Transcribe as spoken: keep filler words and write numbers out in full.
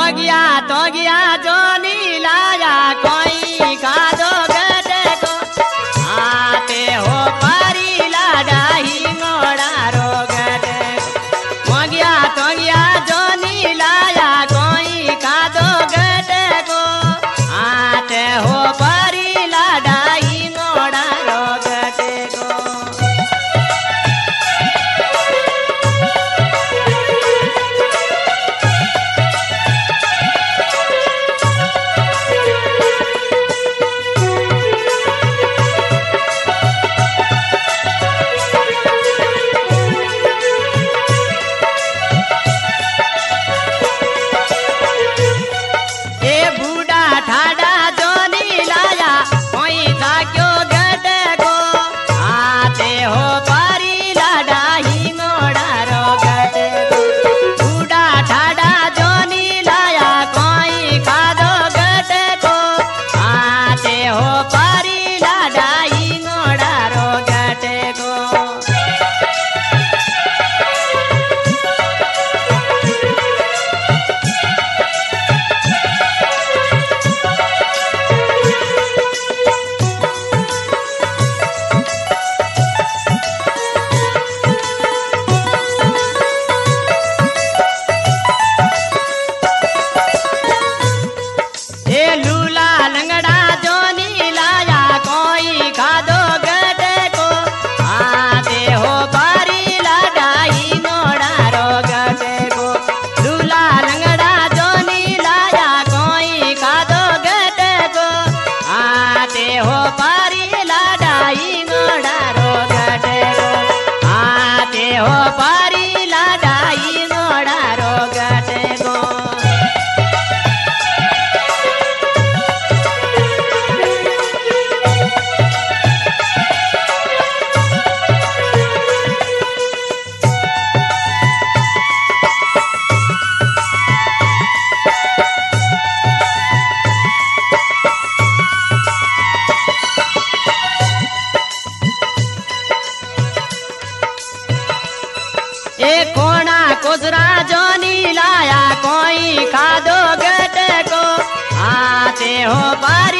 मोगिया तो गया जो नीलाया कोई खादो गटे को आते हो पारी लाडा हिंगोड़ा रो गटे मोगिया तो गया जो नीलाया कोई खादो गटे को आते हो पारी लाडा हिंगोड़ा रो गटे को कोसरा जो नीलाया कोई खादो गटे को आते हो पारी